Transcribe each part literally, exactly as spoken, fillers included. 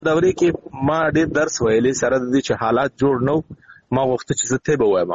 دورې کې ما ډېر درس ویلې سره د دې چې حالات جوړ نو ما وخت چې زه ته به وایم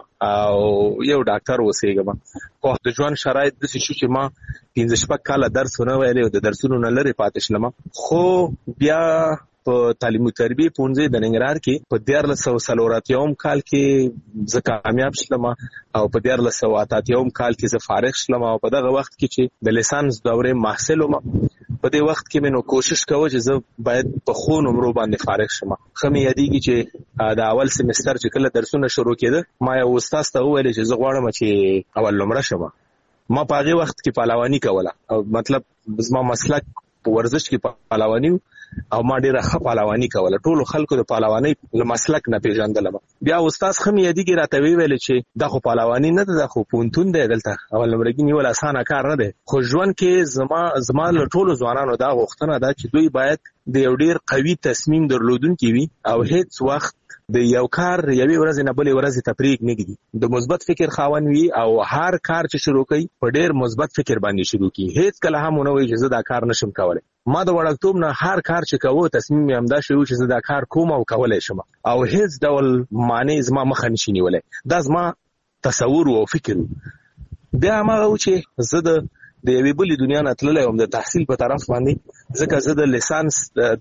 او یو ډاکټر وسېګم خو د ژوند شرایط د شي چې ما پنځه شپږ کاله درس ونه ویلې او د درسونو نه لري پاتې شلم خو بیا په تعلیم او تربیه پونځه د ننګرهار کې په دیارلس سوه څلور اتیاوم کال کې زه کامیاب شلم او په دیارلس سوه اته اتیاوم کال کې زه فارغ شلم او په دغه وخت کې چې د لیسانس دورې محصل وم په دې وخت کې مې نو کوشش کوم چې زه باید په خو نمرو باندې فارغ شم. خمه یادېږي چې د اول سمستر چې کله درسونه شروع کېده ما یو استاد ته وویل چې زه غواړم چې اول نمره شم. ما په هغه وخت کې پهلواني کوله او مطلب زما مسلک په ورزش کې پهلواني او ما ډیره ښه پهلواني کوله. ټول خلکو د پهلواني له مسلک نه پیژندلم. بیا استاد خمه یادېږي راته ویل چې دا خو پهلواني نه ده، خو پونتون دی دلته اول نمرګي نیول اسانه کار نه دی. خو ژوند کې زما زما له ټولو ځوانانو دا غوښتنه ده چې دوی باید د یو ډیر قوي تصمیم درلودونکي وي او هیڅ وخت د یو کار یوې ورځې نه بلې ورځې تفریق نه کیږي. د مثبت فکر خاوند وي او هر کار چې شروع کوي په ډیر مثبت فکر باندې شروع کوي. هیڅ کله هم نه وایي چې زه دا کار نشم کولای. ما د وړکتوب نه هر کار چې کوو تصمیم یې همدا شوی چې زه دا کار کوم او کولای شم او هیڅ ډول معنی زما مخه نشي نیولای. دا زما تصور او فکر. بیا ما غو چې زه د د یوې بلې دنیا نه تللی وم د تحصیل په طرف باندې، ځکه زه د لیسانس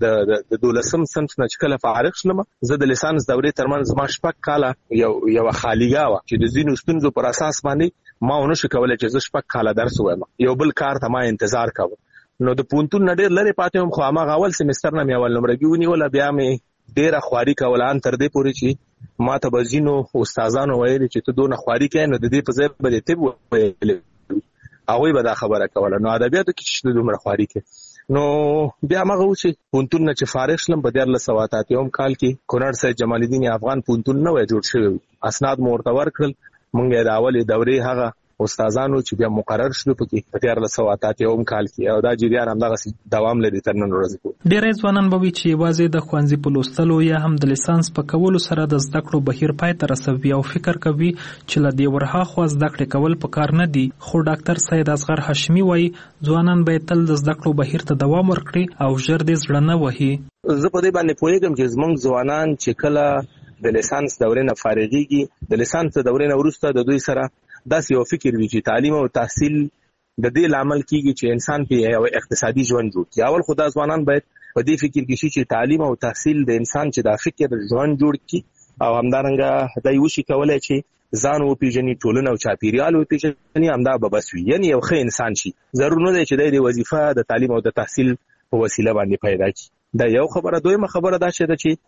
د دولسم صنف نه چې کله فارغ شلم زه د لیسانس دورې ترمنځ زما شپږ کاله یو یوه خالیګاه وه چې د ځینو ستونزو پر اساس باندې ما ونه شو کولی چې زه شپږ کاله درس ووایم. یو بل کار ته ما انتظار کوم. نو د پونتون نه ډېر لرې پاتې وم خو هماغه اول سمستر نه مې اول نمرګي ونیوله. بیا مې ډېره خواري کوله ان تر دې پورې چې ما ته به ځینو استادانو ویلې چې ته دونه خواري کوې نو د دې په ځای به دې طب ویلې هغوی به دا خبره کوله. نو ادبیاتو کې چې دومره خواري کوي نو بیا مغه و چې پونتون نه چې فارغ شلم په دیارلس سوه اته اتیاوم کال کې کونړ سید جمال الدین افغان پونتون نه وای جوړ شوی. اسناد مو ورته ورکړل. مونږ د اولې دورې هغه استادانو چې بیا مقرر شلو پکې په دیارلس سوه اته اتیاوم کال کې او دا جریان همدغه دوام لري تر نن ورځې پورې. ډېری ځوانان به وي چې یوازې د ښوونځي په لوستلو یا هم د لیسانس په کولو سره د زده کړو بهیر پای ته رسوي او فکر کوي چې له دې ورهاخوا زده کړې کول په کار نه دي. خو ډاکټر سید اصغر هاشمي وایي ځوانان باید تل د زده کړو بهیر ته دوام ورکړي او ژر دې زړه نه وهي. زه په دې باندې پوهېږم چې زموږ ځوانان چې کله د لیسانس دورې نه فارغېږي د لیسانس دورې نه وروسته د دوی سره داسې یو فکر وي چې تعلیم او تحصیل د دې لامل کیږي چې انسان په یو اقتصادي ژوند جوړ کړي. اول خو دا ځوانان باید په دې فکر کې شي چې تعلیم او تحصیل د انسان چې دا فکر ژوند جوړ کړي او همدارنګه دا یو شي کولای چې ځان وپیژني، ټولنه او چاپیریال وپیژني، همدا به بس وي. یعنی یو ښه انسان شي. ضرور نه دی چې د وظیفه د تعلیم او د تحصیل په وسیله باندې پیدا کړي. دا یو خبره. دویمه خبره دا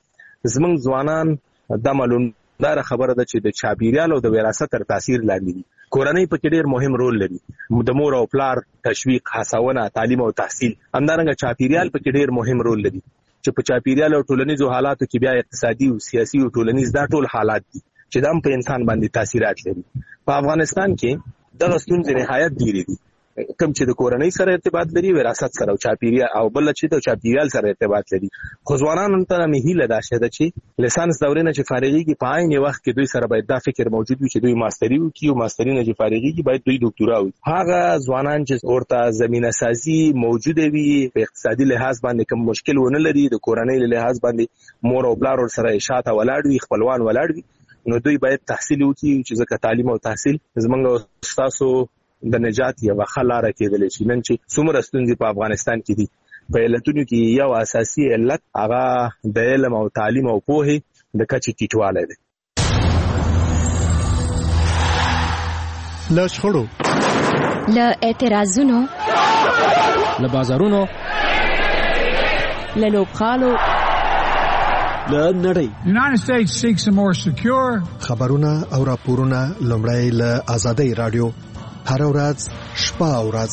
چې زموږ ځوانان دا معلوم دا خبره ده چې د چاپیریال او د وراثت تر تاثیر لاندې دي. کورنۍ پکې ډېر مهم رول لري. د مور او پلار تشویق، هڅونه، تعلیم او تحصیل. همدارنګه چاپیریال پکې ډېر مهم رول لري چې په چاپیریال او ټولنیزو حالاتو کې بیا اقتصادي او سیاسي او ټولنیز دا ټول حالات دي چې دا هم په انسان باندې تاثیرات لري. په افغانستان کې دغه ستونزې نهایت ډېرې دي. کوم چې د کورنۍ سره ارتباط لري، وراثت سره او چاپیریال او بل چې د چاپیریال سره ارتباط لري. خو ځوانانو ته مې هیله ده چې لیسانس دورې نه چې فارغېږي په عین وخت کې دوی سره باید دا فکر موجود وي چې دوی ماستري وکړي او ماستري نه چې فارغېږي باید دوی ډاکټورا وکړي. هغه ځوانان چې ورته زمینه سازي موجوده وي، په اقتصادي لحاظ باندې کوم مشکل ونه لري، د کورنۍ له لحاظ باندې مور او پلار سره شاته ولاړ وي، خپلوان ولاړ وي، نو دوی باید تحصیل وکړي چې ځکه تعلیم او تحصیل زموږ ستاسو د نجات یوه ښه لاره کېدلی شي. نن چې څومره ستونزې په افغانستان کې دي په علتونو کې یو اساسي علت هغه د علم او تعلیم او پوهې د کچې ټیټوالی دی. له شخړو، له اعتراضونو، له بازارونو، له لوبغالو، له نړۍ. United States seeks a more secure. خبرونه او راپورونه لومړی له آزادۍ رادیو هر ورځ شپه او ورځ.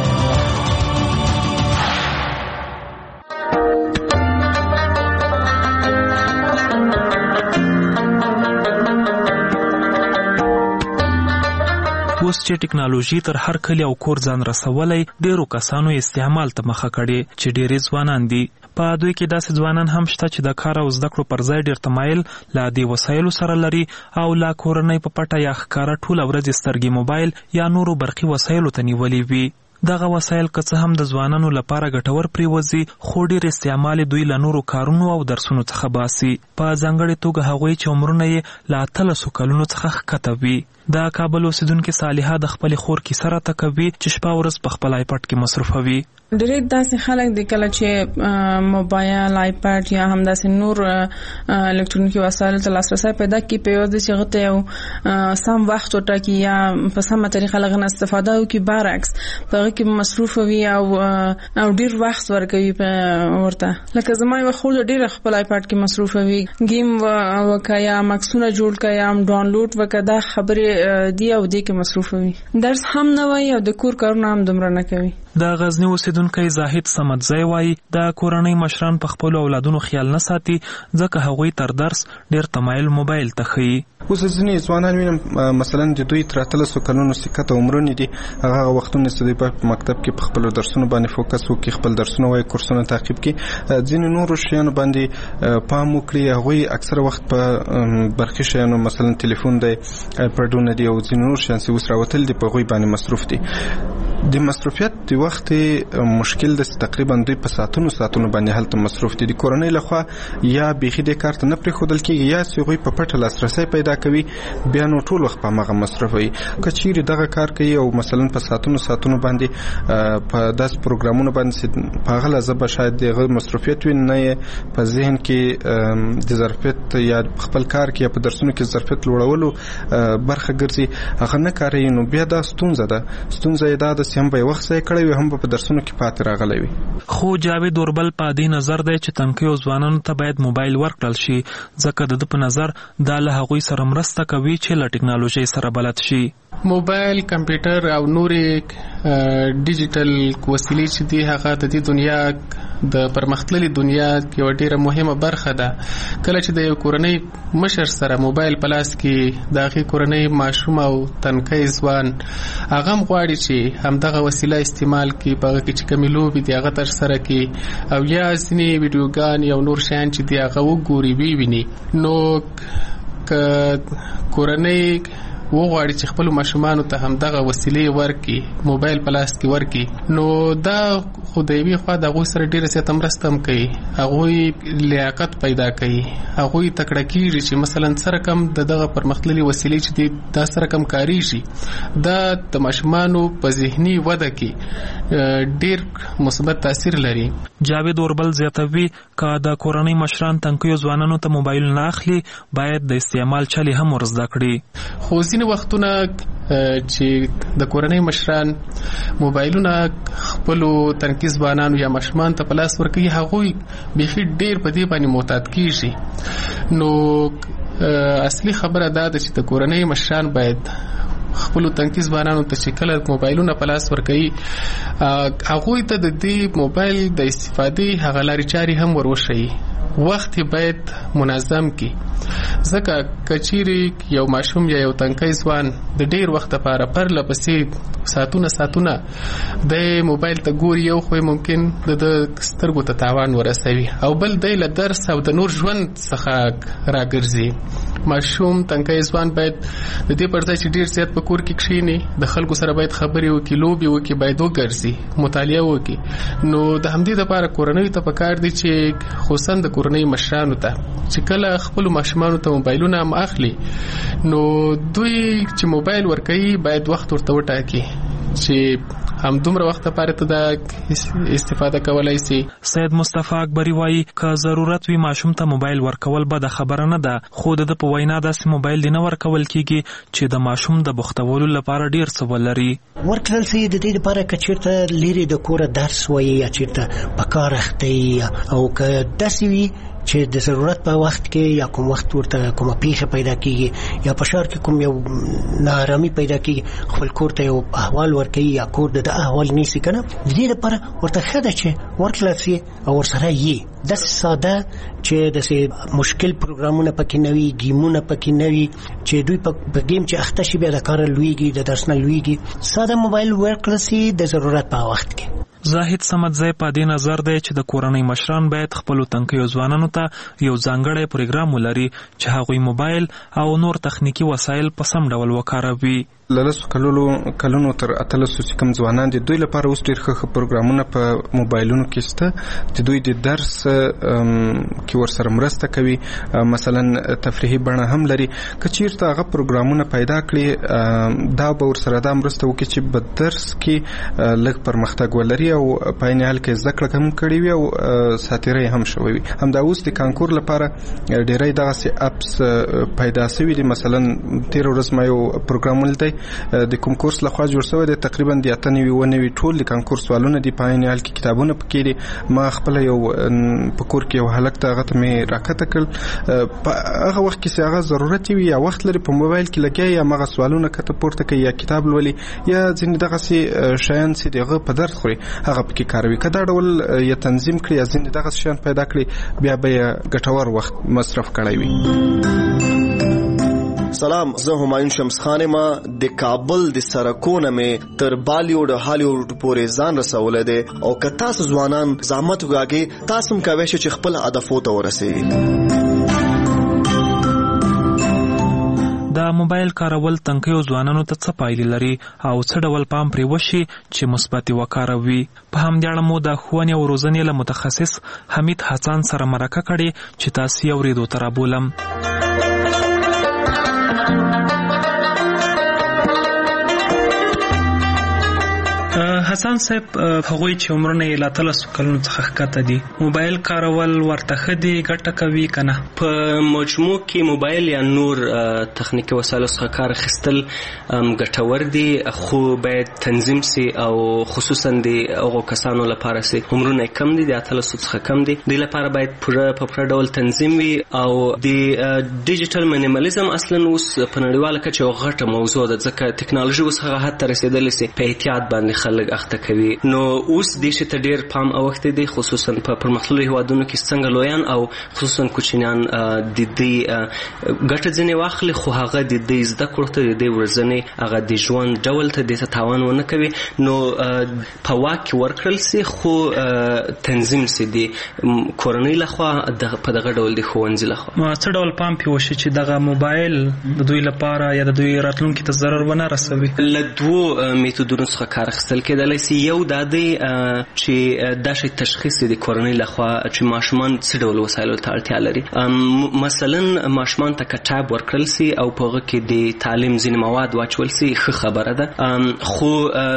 اوس چې ټکنالوژي تر هر کلی او کور ځان رسولی، ډیرو کسانو استعمال ته مخه کړې چې ډیری ځوانان دي. په دوی کې داسې ځوانان هم شته چې د کار او زده کړو پر ځای ډیر تمایل له دې وسایلو سره لري او لا کورنۍ په پټه یا ښکاره ټوله ورځ سترګې موبایل یا نورو برقي وسایلو ته نیولې وي. دغه وسایل که څه هم د ځوانانو لپاره ګټور پریوځي خو ډېر استعمال دوی له نورو کارونو او درسونو څخه باسي، په ځانګړې توګه هغوی چې عمرونه یې له اتلسو کلونو څخه ښکته وي. د کابل اوسیدونکې صالحه د خپلې خور کیسه راته کوي چې شپه ورځ په خپل آیپډ کې مصروفوي. ډېر داسې خلک دي کله چې موبایل، آیپډ یا هم داسې نور الکترونیکي وسایلو ته لاسرسی پیدا کړي، په یوازې چې هغه ته یو سم وخت وټاکي یا په سمه طریقه له هغه نه استفاده وکړي، برعکس په هغه کې مصروف وي او او ډېر وخت ورکوي ورته. لکه زما یوه خور ډېره خپل آیپډ کې مصروف وي، گیم وکړه یا مکسونه جوړ کړه یا هم ډاونلوډ وکړه، دا خبرې دی او دې کې مصروف وي. درس هم نه وایي او د کور کارونه هم دومره نه کوي. د غزنی اوسیدونکی زاهد صمدزی وایي د کورنۍ مشران په خپلو اولادونو خیال نه ساتي ځکه هغوی تر درس ډېر تمایل موبایل ته ښیي. اوس ځینې ځوانان وینم مثلا د دوی تر اتلسو کلونو سکته عمرونه دي، هغه وختونه چې دوی په مکتب کې په خپلو درسونو باندې فوکس وکړي، خپل درسونه وایي، کورسونه تعقیب کړي، ځینې نورو شیانو باندې پام وکړي. هغوی اکثره وخت په برخي شیانو مثلا تلیفون دی، آیپډونه دي او ځینې نور شیان چې اوس راوتل دي په هغوی باندې مصروف دي. د مصروفیت د وخت مشکل د تقریبا دوی په ساعتونو ساعتونو باندې هلته مصروف دي. د کورنۍ لخوا یا بیخي د کار ته نه پرېښودل کېږي یا چې هغوی په پټه لاسرسی پیدا کوي، بیا نو ټول وخت په هماغه مصروف وي. که چیرې دغه کار کوي او مثلا په ساعتونو ساعتونو باندې په داسې پروګرامونو باندې په هغه لحظه به شاید دغه مصروفیت وي، نه یې په ذهن کې د ظرفیت یا خپل کار کې یا په درسونو کې ظرفیت لوړولو برخه ګرځي، هغه نه کاروي، نو بیا دا ستونزه ده. ستونزه یې دا ده چې هم به یې وخت ضایع کړی وي، هم به په درسونو کې پاتې راغلی وي. خو جاوید اوربل په دې نظر دی چې تنکیو ځوانانو ته باید موبایل ورکړل شي ځکه د ده په نظر دا له هغوی سره مرسته کوي چې له ټکنالوژۍ سره بلد شي. موبایل، کمپیوټر او نورې ډیجیټل وسیلې چې دي هغه د دې دنیا د پرمختللي دنیا یوه ډېره مهمه برخه ده. کله چې د یو کورنۍ مشر سره موبایل په لاس کې د هغې کورنۍ ماشوم او تنکی ځوان هغه هم غواړي چې همدغه وسیله استعمال کړي، په هغه کې چې کومې لوبې دي هغه ترسره کړي او یا ځینې ویډیوګانې او نور شیان چې دي هغه وګوري وویني. نو که کورنۍ وغواړي چې خپل ماشومانو ته هم دغه وسیلې ورکړي، موبایل په لاس کې ورکړي، نو دا خو د یوې خوا د هغوی سره ډېره زیاته مرسته هم کوي، هغوی لیاقت پیدا کوي، هغوی تکړه کېږي چې مثلا سره کم د دغه پرمختللي وسیلې چې دي دا سره کم کارېږي. دا د ماشومانو په ذهني وده کې ډېر مثبت تاثیر لري. جاوید اوربل زیاتوي که د کورنۍ مشران تنکیو ځوانانو ته موبایل نه اخلي باید د استعمال چلې هم ور زده کړي. خو ځینې وختونه چې د کورنۍ مشران موبایلونه خپلو تنکي ځوانانو یا ماشومان ته په لاس ورکوي، هغوی بیخي ډېر په دې باندې معتاد کېږي. نو اصلي خبره دا ده چې د کورنۍ مشران باید خپلو تنکي ځوانانو ته چې کله موبایلونه په لاس ورکوي هغوی ته د دې موبایل د استفادې هغه لارې چارې هم ور وښیي. وخت باید منظم کی، ځکه کچيري یو ماشوم یا یو تنکی ځوان د ډیر وخت لپاره پر لپسې ساتونه ساتونه د موبایل ته ګوري، یو خو ممکن د سترګو ته تاوان ورسوي او بل د له درس او د نور ژوند څخه راګرځي. ماشوم تنکی ځوان باید د دې پر ځای چې ډیر زیات په کور کې کښیني د خلکو سره باید خبرې وکړي، لوبې وکړي، باید وګرځي، مطالعه وکړي. نو د همدې لپاره کورنۍ ته پکار دی چې خصوصا د کورنۍ مشرانو ته چې کله خپل ماشومانو ته موبایلونه هم اخلي نو دوی چې موبایل ورکوي باید وخت ورته وټاکي چې هم دومره وخت لپاره ته د استفاده کولای شي. سید مصطفی اکبری وایي که ضرورت وي ماشوم ته موبایل ورکول به د خبره نه ده، خو د په وینا داسې موبایل دی نه ورکول کیږي چې د ماشوم د بوختولو لپاره ډیر څه ولري. ورکړل شي د دې لپاره چې چیرته لري د کوره درس وایي یا چیرته په کار اخته او که داسې وي چې د ضرورت په وخت کې یا کوم وخت ورته کومه پیښه پیدا کیږي یا په شهر کې کوم یو ناارامي پیدا کیږي خپل کور ته یو احوال ورکوي یا کور د احوال نیسي کنه، د دې لپاره ورته ښه ده چې ورکړل شي او ورسره یې داسې ساده چې داسې مشکل پروګرامونه پکې نه وي، ګیمونه پکې نه وي چې دوی په ګیم چې اخته شي بیا د کاره لویږي، د درس نه لویږي. ساده موبایل ورکړل شي د ضرورت په وخت کې. زاهد صمدزی په دې نظر دی چې د کورنۍ مشران باید خپلو تنکیو ځوانانو ته یو ځانګړی پروګرام ولري چې هغوی موبایل او نور تخنیکی وسایل په سم ډول وکاروي. للسو کلونو کلونو تر اتلسو چې کوم ځوانان دي دوی لپاره اوس ډېر ښه پروګرامونه په موبایلونو کې شته چې دوی د درس کې ورسره مرسته کوي، مثلا تفریحي بڼه هم لري. که چیرته هغه پروګرامونه پیدا کړي دا به ورسره دا مرسته وکړي چې په درس کې لږ پرمختګ ولري او په عین حال کې زده کړه هم کړې وي او ساتیرۍ هم شوی وي. همدا اوس د کانکور لپاره ډېری دغسې اپس پیدا شوي دي. مثلا تېره ورځ ما یو پروګرام ولیدی د کوم کورس لخوا جوړ شوی دی، تقریبا د اته نوي اوه نوي ټول د کانکور سوالونه دي، په عین حال کې کتابونه پکې دي. ما خپله یو په کور کې یو هلک ته هغه ته مې راکته کړل، په هغه وخت کې چې هغه ضرورت وي یا وخت لري په موبایل کې لګیا یا هغه سوالونه کته پورته کوي یا کتاب لولي یا ځینې دغسې شیان چې د هغه په درد خوري هغه پکې کاروي. که دا ډول یا تنظیم کړي یا ځینې دغسې شیان پیدا کړي بیا به یې ګټور وخت مصرف کړی وي. سلام، زه همایون شمس خان ما د کابل د سرکونه مې تر بالیوډ هالیوډ پورې ځان رسولی دی او که تاسو ځوانان زحمت وکاږئ تاسو هم کولی شئ چې خپل هدفو ته ورسئ. د موبایل کارول تنکیو ځوانانو ته څه پایلې لري او څه ډول پام پرې وشي چې مثبت وکاروي؟ په همدې اړه مو د ښوونې او روزنې له متخصص حمید حسن سره مرکه کړې چې تاسو یې اورېدو ته رابولم. حسن صاحب، هغوی چې عمرونه یې له اتلسو کلونو څخه ښکته دي موبایل کارول ورته ښه دي، ګټه کوي که نه؟ په مجموع کې موبایل یا نور تخنیکي وسایلو څخه کار اخیستل ګټور دي، خو باید تنظیم سي او خصوصا د هغو کسانو لپاره سي عمرونه یې کم دي، د اتلسو څخه کم دي، دوی لپاره باید پوره په پوره ډول تنظیم وي. او د ډیجیټل مینیمالیزم اصلا اوس په نړیواله کچه یوه غټه موضوع ده، ځکه ټکنالوژي اوس هغه حد ته رسېدلې سي په احتیاط باندې خلک اخته کوي. نو اوس دې شي ته ډېر پام اوښتی دی، خصوصا په پرمختللو هېوادونو کې څنګه لویان او خصوصا کوچنیان د دې ګټه ځینې واخلي، خو هغه د دې زده کړو ته د دې ورځنې هغه د ژوند ډول ته دې ته تاوان ونه کوي. نو په واک کې ورکړل سي، خو تنظیم سي د کورنۍ لخوا په دغه ډول د ښوونځي لخوا. څه ډول پام پې وشي چې دغه موبایل د دوی لپاره یا د دوی راتلونکي ته ضرر ونه رسوي؟ له دوو میتودونو څخه کار اخیستل کېدلی سي. یو دا دی چې دا شی تشخیص د کورنۍ لخوا چې ماشومان څه ډول وسایلو ته اړتیا لري. مثلا ماشومان ته که ټاب ورکړل سي او په هغه کې د تعلیم ځینې مواد واچول سي ښه خبره ده، خو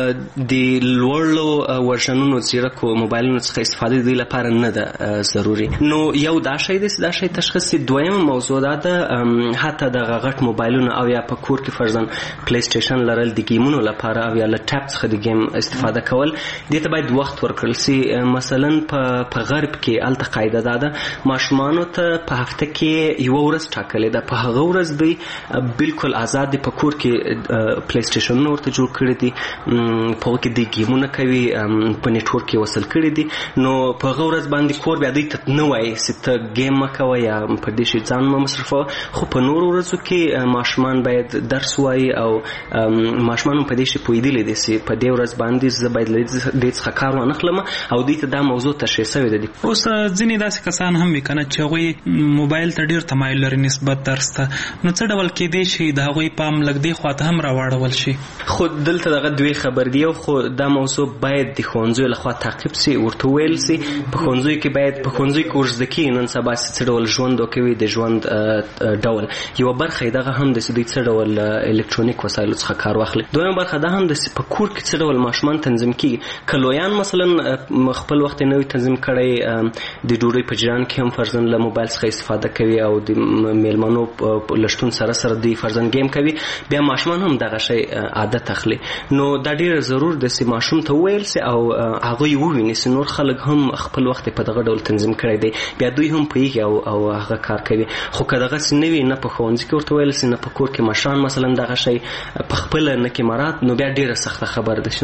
د لوړو ورژنونو زیرکو موبایلونو څخه استفاده د دوی لپاره نه ده ضروري. نو یو دا شی دی چې دا شی تشخیص سي. دویمه موضوع دا ده حتی دغه غټ موبایلونه او یا په کور کې فرضاً پلی سټیشن لرل د ګیمونو لپاره او یا له ټاب څخه د ګیم استفاده کول، دې ته باید وخت ورکړل سي. مثلا په غرب کې هلته قاعده دا ده ماشومانو ته په هفته کې یوه ورځ ټاکلې ده، په هغه ورځ دوی بالکل آزاد دي، په کور کې پلی سټیشنونه ورته جوړ کړي دي، په هغه کې دوی ګیمونه کوي، په نیټورک کې وصل کړي دي. نو په هغه ورځ باندې کور بیا دوی ته نه وایي چې ته ګیم مه کوه یا په دې شي ځان مه مصرفوه، خو په نورو ورځو کې ماشومان باید درس وایي او ماشومان هم په دې شي پوهېدلی دي چې په دې ورځ باندې زه باید له دې څخه کار وانخلم او دوی ته دا موضوع تشریح شوې ده. اوس ځینې داسې کسان هم وي که نه چې هغوی موبایل ته ډېر تمایل لري نسبت درس ته، نو څه ډول کېدی شي د هغوی پام لږ دې خوا ته هم راواړول شي؟ خو دلته دغه دوی خبر دی، خو دا موضوع باید د ښوونځیو لخوا تعقیب سي، ورته وویل سي په ښوونځیو کې باید په ښوونځیو کې ورزده کېږي نن سبا چې څه ډول ژوند وکوي، د ژوند ډول یوه برخه یې دغه هم ده چې دوی څه ډول الکترونیک وسایلو څخه کار واخلي. دویمه برخه دا هم ده چې په کور کې څه ډول ماشومان تنظیم کېږي. که لویان مثلا خپل وخت یې نوی تنظیم کړی، د ډوډۍ په جریان کې هم فرضاً له موبایل څخه استفاده کوي او د میلمنو له شتون سره سره دوی فرضاً گیم کوي، بیا ماشومان هم دغه شی عادت اخلي. نو دا ډېر ضرور ده چې ماشوم ته وویل سي او هغه یې وویني چې نور خلک هم خپل وخت په دغه ډول تنظیم کړی دی، بیا دوی هم پوهېږي او هغه کار کوي. خو که دغسې نه وي، نه په ښوونځي کې ورته ویل سي نه په کور کې مشران مثلا دغه شی په خپله نه کې مراد، نو بیا ډېره سخته خبره ده چې ماشوم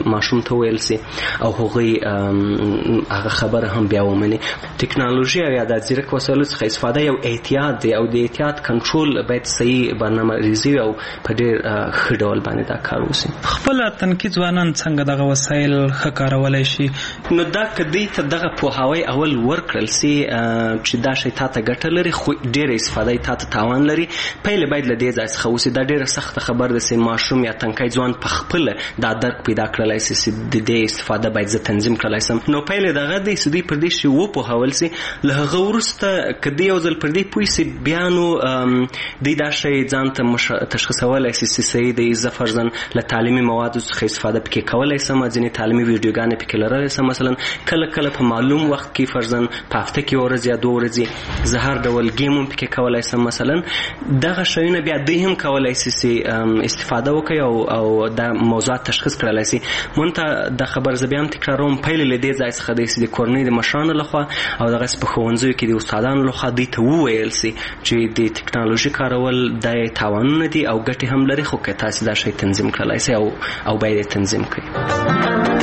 ورته ویل سي او هغوی هغه خبره هم بیا ومني. ټکنالوژي او یا د ځیرک وسایلو څخه استفاده یو احتیاط دی او د احتیاط کنټرول باید صحیح برنامه ریزي او په ډېر ښه ډول باندې دا کار وشي. خپل تنکي ځوانان څنګه دغه وسایل ښه کارولای شي؟ نو دا کدی ته دغه پوهاوی اول ورکړل سي چې دا شی تاته ګټه لري خو ډېره استفاده یې تاته تاوان لري. پهله باید له دې ځای څخه وسي. دا ډېره سخته خبر ده چې ماشوم یا تنکی ځوان په خپله دا درک پیدا کړلی سي چې د دې استفاده باید زه تنظیم کړلی سم. نو پهله دغه دی چې دوی پر دې شي وپوهول سي. له هغه وروسته که دوی یو ځل پر دې پوه سي بیا نو دوی دا شی ځان ته تشخیصولی سي چې صحیح دی. زه فرضاً له تعلیمي موادو څخه استفاده پکې کولی سم. ځینې تعلیمي ویډیوګانې پکې لرلی سم. مثلا کله کله په معلوم وخت کې فرضاً په هفته کې یو ورځ یا دوه ورځې زه هر ډول ګیم هم پکې کولی سم. مثلا دغه شیونه بیا دوی هم کولی سي چې استفاده وکړي او او دا موضوعات تشخیص کړلی سي. مونږ ته دا خبر زه بیا هم تکراروم پهلې له دې ځای څخه دی چې د کورنۍ د مشرانو لخوا او دغسې په ښوونځیو کې د استادانو لخوا دوی ته وویل سي چې د ټکنالوژي کارول دا تاوانونه دي او ګټې هم لري خو که تاسې دا شی تنظیم کړلی سي او او باید یې تنظیم کړئ.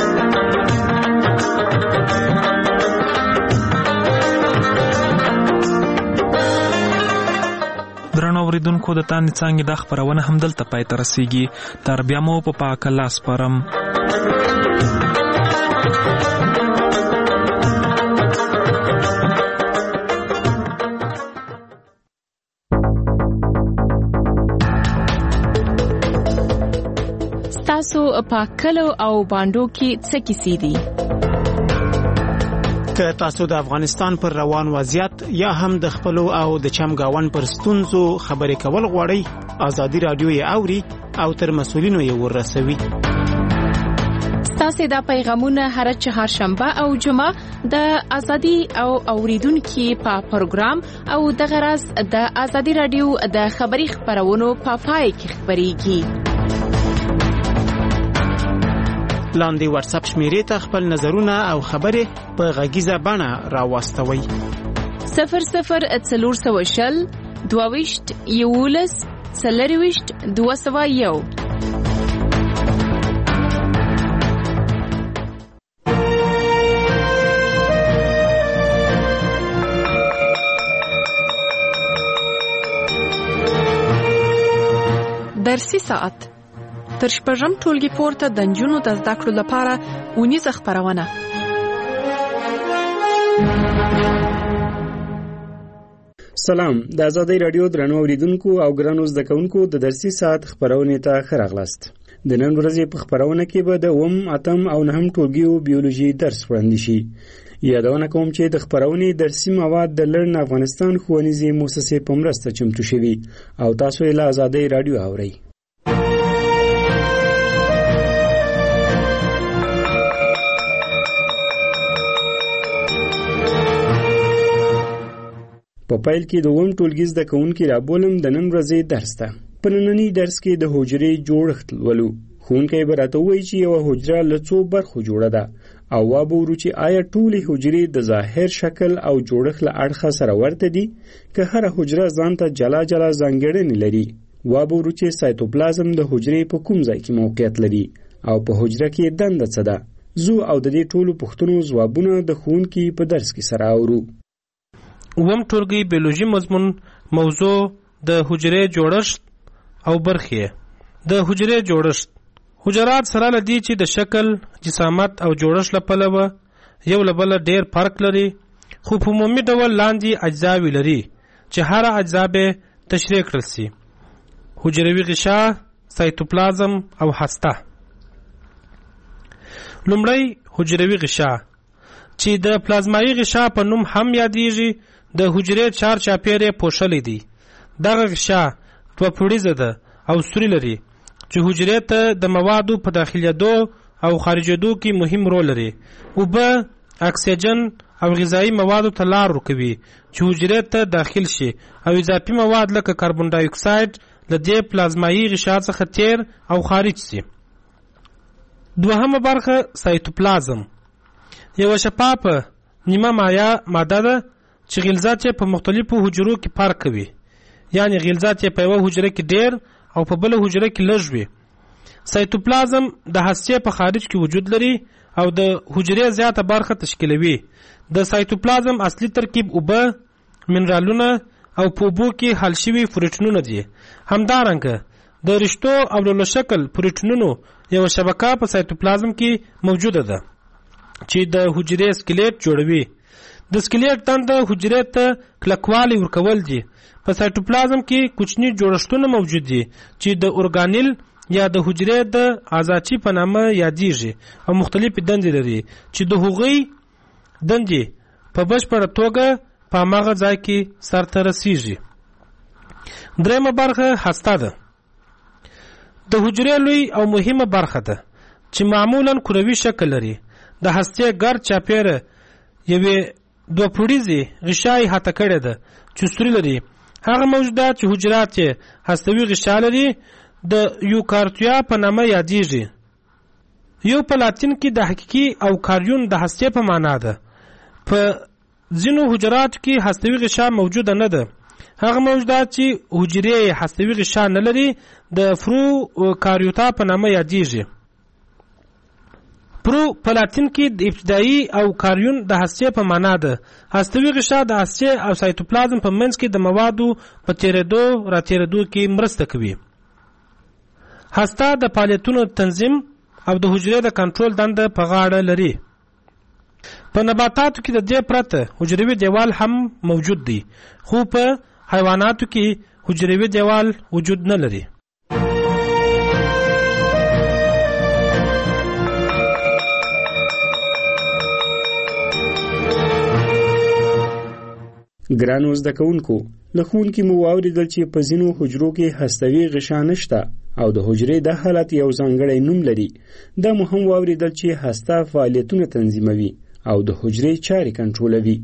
درنو اوریدونکو د تاند څانګې دا خپرونه همدلته پای ته رسیږي. تر بیا مو په پاک الله سپارم. ستاسو په کلو او باندو کې څه کیسې دي؟ که تاسو د افغانستان پر روان وضعیت یا هم د خپلو او د چمګاون پر ستونزو خبرې کول غواړئ ازادي رادیو یې اوري او تر مسؤلینو یې ورسوي. ستاسو دا پیغامونه هر چهارشنبه او جمعه د ازادي او اوریدونکو په پروګرام او د غرض د ازادي رادیو د خبري خبرونو په پای کې خبريږي. لاندې واتس اپ شمیرې ته خپل نظرونه او خبرې په غږیزه بڼه راوستوي. صفر صفر څلور سوه شل دوه ویشت یولس څلور ویشت دوه سوه یو. درسي ساعت تر شپږم ټولګي پورته د نجونو د زده کړو لپاره ونیزه خپرونه. سلام، د ازادي رادیو درنو اوریدونکو او ګرانو زده کوونکو د درسي ساعت خپرونې ته ښه راغلاست. د نن ورځې په خپرونه کې به د اووم، اتم او نهم ټولګیو بیولوژي درس وړاندې شي. یادونه کوم چې د خپرونې درسي مواد د لرن افغانستان ښوونیزې مؤسسې په مرسته چمتو شوي او تاسو یې له ازادي رادیو اورئ. په پیل کې د اووم ټولګي زده کوونکي رابولم د نن ورځې درس ته. په ننني درس کې د حجرې جوړښت لولو. ښوونکی به راته ووایي چې یوه حجره له څو برخو جوړه ده او وابورو چې آیا ټولې حجرې د ظاهر شکل او جوړښت له اړخه سره ورته دي که هره حجره ځان ته جلا جلا ځانګړنې لري. وابورو چې سایتوپلازم د حجرې په کوم ځای کې موقعیت لري او په حجره کې دنده څه ده. زو او د دې ټولو پوښتنو ځوابونه د ښوونکي په درس کې سره اورو. اووم ټولګي بیولوژي مضمون موضوع د حجرې جوړښت او برخې. د حجرې جوړښت حجرات سره لدی چې د شکل، جسامت او جوړښت له پلوه یو له بله ډېر فرق لري خو په عمومي ډول لاندې اجزاوې لري چې هر اجزا به تشریح کړل سي: حجروي غشا، سایتوپلازم او هسته. لومړی حجروي غشا چې د پلازمایي غشا په نوم هم یادیږي د حجرې چار چاپیرې پوښلې دي. دغه غشا دوه پوړیزه ده او سوري لري چې حجرې ته د موادو په داخلېدو او خارجېدو کې مهم رول لري. اوبه، اکسیجن او غذایي موادو ته لار ورکوي چې حجرې ته داخل شي او اضافي مواد لکه کاربن ډای اکساید له دې پلازمایي غشا څخه تیر او خارج شي. دوهمه برخه سایتوپلازم یو شفافه نیمه مایع ماده ده چې غلظات یې په مختلفو حجرو کې فرق کوي، یعنی غلظات یې په یوه حجره کې ډیر او په بله حجره کې لږ وي. سایتوپلازم د هستې په خارج کې وجود لري او د حجرې زیاته برخه تشکیلوي. د سایتوپلازم اصلي ترکیب اوبه، منرالونه او په اوبو کې حل شوي پروټینونه دي. همدارنګه د رشتو او لولو شکل پروټینونو یو شبکه په سایتوپلازم کې موجوده ده چې د حجرې سکلیټ جوړوي. د سکلیټ دنده حجرې ته کلکوالی ورکول دي. په سایتوپلازم کې کوچني جوړښتونه موجود دي چې د اورګانیل یا د حجرې د آزاچي په نامه یادیږي او مختلفې دندې لري چې د هغوی دندې په بشپړه توګه په هماغه ځای کې سرته رسیږي. درېیمه برخه هسته ده. د حجرې لوی او مهمه برخه ده چې معمولا کروي شکل لري. د هستې ګرد چاپیره یوې دوه پوړیزې غشای هته کړې ده چې سوري لري. هغه موجودات چې حجرات یې هستوي غشا لري د یوکارتیا په نامه یادیږي. یو په لاتین کې د حقیقي او کاریون د هستې په معنا ده. په ځینو حجراتو کې هستوي غشا موجوده نه ده. هغه موجودات چې حجرې هستوي غشا نه لري د فرو کاریوتا په نامه یادیږي. پرو په لاتین کې د ابتدایي او کاریون د هستې په معنا ده. هستوي غشا د هستې او سایتوپلازم په منځ کې د موادو په تیرېدو را تیرېدو کې مرسته کوي. هسته د فعالیتونو تنظیم او د حجرې د کنټرول دنده په غاړه لري. په نباتاتو کې د دې پرته حجروي دیوال هم موجود دی، خو په حیواناتو کې حجروي دیوال وجود نه لري. ګرانو زده کوونکو، له ښوونکي مو واورېدل چې په ځینو حجرو کې هستوي غشا نشته او د حجرې دا حالت یو ځانګړی نوم لري. دا مو هم واورېدل چې هسته فعالیتونه تنظیموي او د حجرې چارې کنټرولوي.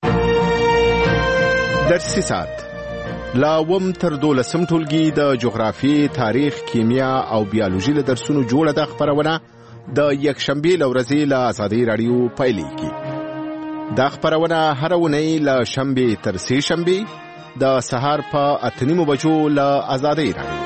درسي ساعت لا وم تر دولسم ټولګي د جغرافي، تاریخ، کیمیا او بیولوژي له درسونو جوړه ده خبرونه د یکشنبې له ورځې له آزادۍ راډیو پیلېږي. دا خبرونه هر اونۍ له شنبې تر سې شنبې د سهار په اته نیمو بجو له آزادۍ راډیو.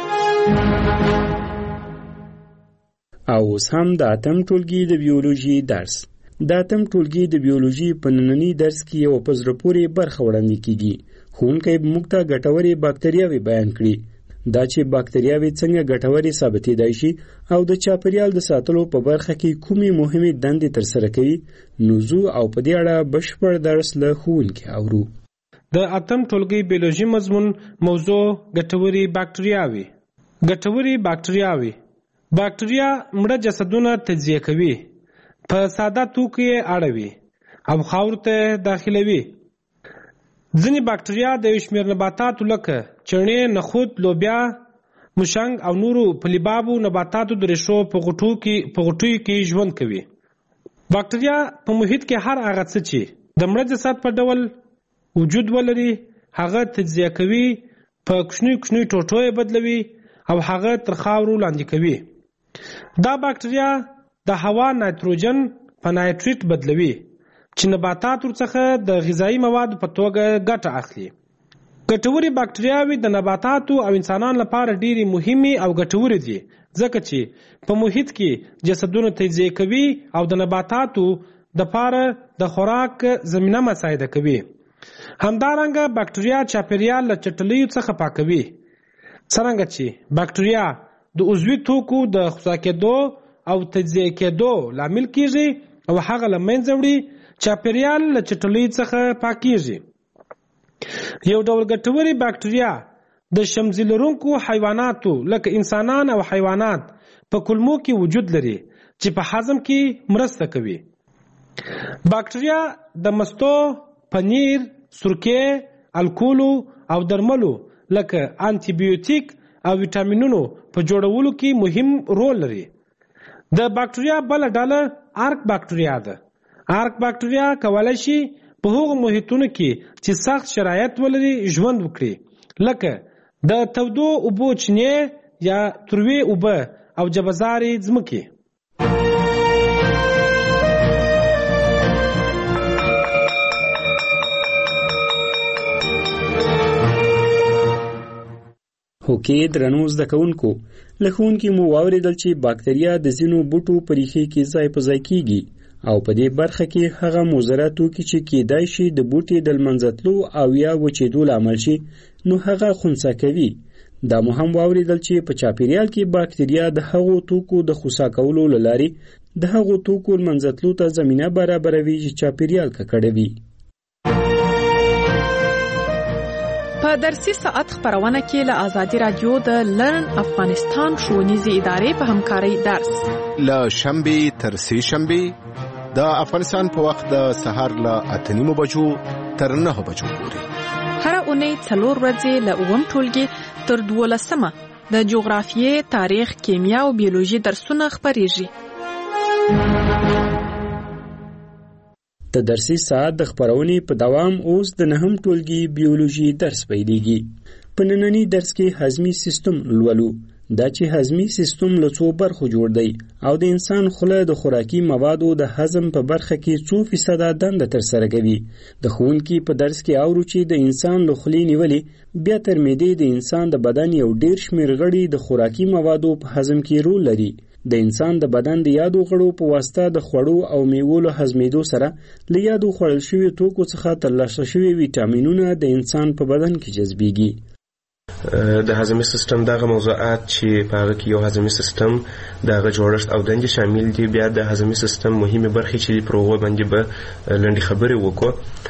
او اوس هم د اتم ټولګي د بیولوژي درس. د اتم ټولګي د بیولوژي په ننني درس کې یو په زړه پورې برخه وړاندې کیږي. ښوونکی به موږ ته ګټورې باکتریاوې بیان کړي. دا چې باکتریاوې څنګه ګټورې ثابتېدای شي او د چاپیریال د ساتلو په برخه کې کومې مهمې دندې ترسره کوي، نو زو او په دې اړه بشپړ درس له ښوونکي اورو. د اتم ټولګي بیولوژي مضمون موضوع ګټورې باکتریاوې. ګټورې باکتریاوې باکتریا مړه جسدونه تجزیه کوي، په ساده توکو یې اړوي او خاورو ته داخلوي. ځینې باکتریا د یو شمېر نباتاتو لکه چڼې، نخود، لوبیا، موشنګ او نورو پلیبابو نباتاتو د ریښو په غټو کې په غټیو کې ژوند کوي. باکتریا په محیط کې هر هغه څه چې د مړه جسد په ډول وجود ولري هغه تجزیه کوي، په کوچنیو کوچنیو ټوټو یې بدلوي او هغه تر خاورو لاندې کوي. دا باکتریا د هوا نایتروجن په نایتریت بدلوي چې نباتات ورڅخه د غذایی موادو په توګه ګټه اخلي. ګټورې باکتریاوې د نباتاتو او انسانانو لپاره ډېرې مهمې او ګټورې دي، ځکه چې په محیط کې جسدونه تجزیه کوي او د نباتاتو دپاره د خوراک زمینه مساعده کوي. همدارنګه باکتریا چاپیریال له چټلیو څخه پاکوي. څرنګه چې باکتریا د عضوي توکو د خصا کېدو او تجزیه کېدو لامل کیږي او هغه له منځه وړي، چاپیریال له چټلیو څخه پاکیږي. یو ډول ګټورې باکتریا د شمزي لرونکو حیواناتو لکه انسانان او حیوانات په کولمو کې وجود لري چې په هضم کې مرسته کوي. باکتریا د مستو، پنیر، سرکې، الکولو او درملو لکه انټي بیوټیک او ویټامینونو په جوړولو کې مهم رول لري. د باکتریا بل ډله آرک باکتریا ده. آرک باکتریا کولای شي په هغو محیطونو کې چې سخت شرایط ولري ژوند وکړي، لکه د تودو اوبو چینې یا تروې اوبه او جبهزارې ځمکې. هوکې درنو زده کوونکو له ښوونکي مو واورېدل چې باکتریا د ځینو بوټو په ریښې کې ځای په ځای کیږي او په دې برخه کې هغه مضره توکي چې کیدای شي د بوټي د لمنځتلو او یا وچېدو لامل شي نو هغه خنثی کوي. دا مو هم واورېدل چې په چاپیریال کې باکتریا د هغو توکو د خنثی کولو له لارې د هغو توکو لمنځتلو ته زمینه برابروي چې چاپیریال ککړوي. په درسي ساعت خبرونه کې له آزادي رادیو د لرن افغانستان ښوونیزې ادارې په همکارۍ درس له شنبې تر سې شنبې د افغانستان په وخت د سهار له اته نیمو بجو تر نهه بجو پورې هر اونۍ څلور ورځې له اووم ټولګي تر دولسمه د جغرافیې، تاریخ، کیمیا او بیولوژي درسونه خپریږي. د درسي ساعت د خبرونې په دوام اوس د نهم ټولګي بیولوژي درس پیلېږي. په ننني درس کې هضمي سیستم لولو. دا چې هضمي سیستم له څو برخو جوړ دی او د انسان خوله د خوراکي موادو د هضم په برخه کې څو فیصده دنده ترسره کوي. د ښوونکي په درس کې اورو چې د انسان له خولې نیولې بیا تر معدې د انسان د بدن یو ډېر شمېر غړي د خوراکي موادو په هضم کې رول لري. د انسان د بدن د یادو غړو په واسطه د خوړو او میوو له هضمېدو سره له یادو خوړل شوي توکو څخه ترلاسه شوي ویټامینونه د انسان په بدن کې جذبېږي. د هضمي سیستم دغه موضوعات چې په هغه کې یو هضمي سیستم دغه جوړښت او دندې شامل دي، بیا د هضمي سیستم مهمه برخې چې پر هغو باندې به لنډې خبرې وکړو.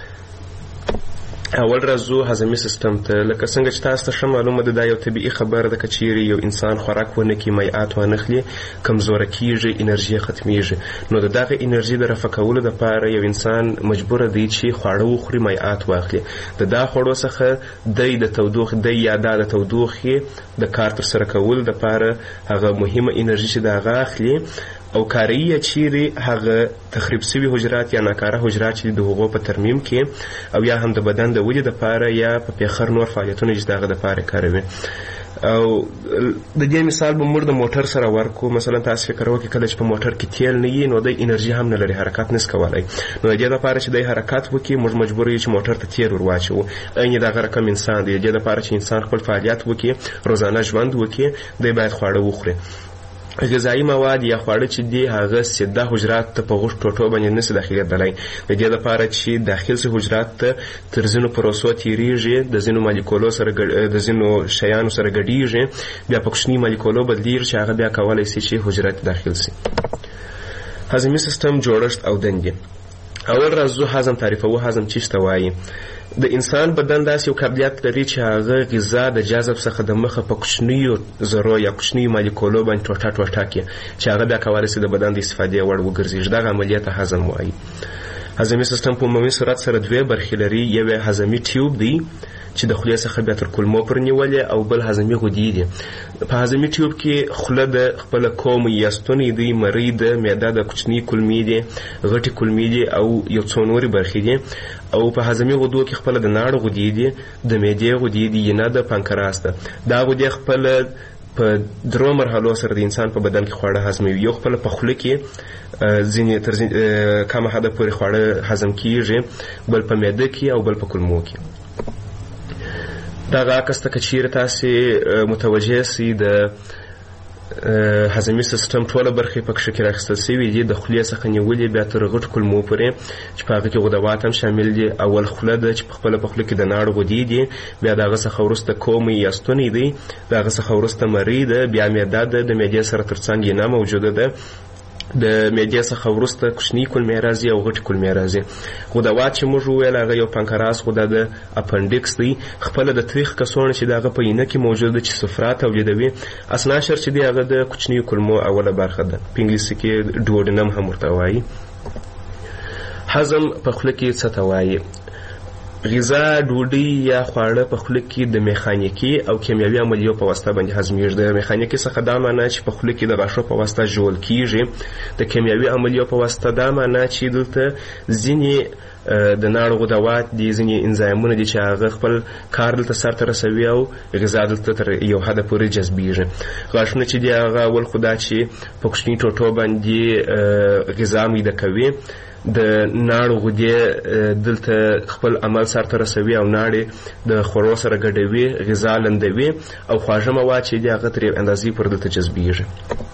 اول راځو هضمي سیستم ته. لکه څنګه چې تاسو ته ښه معلومه ده دا یو طبیعي خبره ده که چیرې یو انسان خوراک ونه کړي، مایعات وانه خلي، کمزوره کیږي، انرژي ختمیږي. نو د دغه انرژي د رفع کولو دپاره یو انسان مجبوره دی چې خواړه وخوري، مایعات واخلي. د دا خوړو څخه دی د تودوخې دی یا دا د تودوخې د کار ترسره کولو دپاره هغه مهمه انرژي چې د هغه اخلي او کاریه چیرې هغه تخریب سوي حجرات یا ناکاره حجرات چې د هغو په ترمیم کې او یا هم د بدن د ودې دپاره یا په پیخر نور فعالیتونه چې د هغه دپاره کاروي. او د دې مثال به موږ د موټر سره ورکو. مثلا تاسو فکر وکړئ کله چې په موټر کې تیل نه وي نو د انرژي هم نه لري، حرکت نس کولی. نو د دې دپاره چې د حرکت وکړي موږ مجبور یو چې موټر ته تیل ور واچوو. عین دغه رقم انسان دی. د دې دپاره چې انسان خپل فعالیت وکړي، روزانه ژوند وکړي، دی باید خواړه وخوري. غذایی مواد یا خواړه چې دی هغه سیده حجرات ته په غوښ ټوټو باندې نشي داخلېدلی. د دې لپاره چې داخل سي حجرات ته تر ځینو پروسو تیریږي، د ځینو مالیکولو سره د ځینو شیانو سره ګډیږي، بیا په کوچني مالیکولو بدلیږي چې هغه بیا کولی سي چې حجرات داخل سي. هضمي سیستم جوړښت او دندې. اول راځو هضم تعریفوو. هضم څه ته وایي؟ د انسان بدن داسې یو قابلیت لري چې هغه غذا د جذب څخه د مخه په کوچنیو ذرو یا کوچنیو مالیکولو باندې ټوټه ټوټه کړي چې هغه بیا کولی سي د بدن د استفادې وړ وګرځېږي. دغه عملیات هضم وایي. هضمي سیستم په عمومي صورت سره دوې برخې لري. یو یې هضمي ټیوب دی چې د خولې څخه بیا تر کولمو پورې نیولې، او بل هضمي غدې دي. په هضمي ټیوب کې خوله د خپله کوم یا ستونی دی، مرۍ د معده د کوچني کولمې دي، غټې کولمې دي او یو څو نورې برخې دي. او په هضمي غدو کې خپله د ناړو غدې دي، د معدې غدې دي، یا نه د پانکراس ده. دا غدې خپله په درو مرحلو سره د انسان په بدن کې خواړه هضموي. یو خپله په خوله کې ځینې تر کمه حده پورې خواړه هضم کیږي، بل په معده کې او بل په کولمو کې. دغه عکس ته که چیرې تاسې متوجه سئ د هضمي سیستم ټوله برخې په کښې کې راخیستل سوي دي، د خولې څخه نیولې بیا تر غټو کولمو پورې چې په هغه کې غدوات هم شامل دي. اول خوله ده چې په خپله په خوله کې د ناړو غدې دي، بیا د هغه څخه وروسته کومې یا ستونی دی، د هغه څخه وروسته مرۍ ده، بیا معده ده، د معدې سره تر څنګ ینه موجوده ده، د معدې څخه وروسته کوچني کولمې راځي او غټې کولمې راځي. غدوات چې موږ وویل هغه یو پانکراس غده ده، اپنډکس دی، خپله د تریخ کڅوړه چې د هغه په اینه کې موجوده ده چې صفرا تولیدوي. اسناشر چې دی هغه د کوچنیو کولمو اوله برخه ده، په انګلیسي کې ډوډینم هم ورته وایي. هضم په خوله کې څه ته وایي؟ غذا، ډوډۍ یا خواړه په خوله کې د میخانیکي او کیمیاوي عملیو په واسطه باندې هضمېږي. د میخانیکي څخه دا معنا چې په خوله کې د غاښو په واسطه ژوول کیږي. د کیمیاوي عملیو په واسطه دا معنا چې دلته ځینې د ناړو غدوات دي، ځینې انزایمونه دي چې هغه خپل کار دلته سرته رسوي او غذا دلته تر یو حده پورې جذبېږي. غاښونه چې دي هغه اول خو دا چې په کوچني ټوټو باندې غذا میده کوي، د ناړو غدې دلته خپل عمل سرته رسوي او ناړې د خوړو سره ګډوي، غذا لندوي او خواږه مواد چې دي هغه ترې اندازې پر دلته جذبیږي.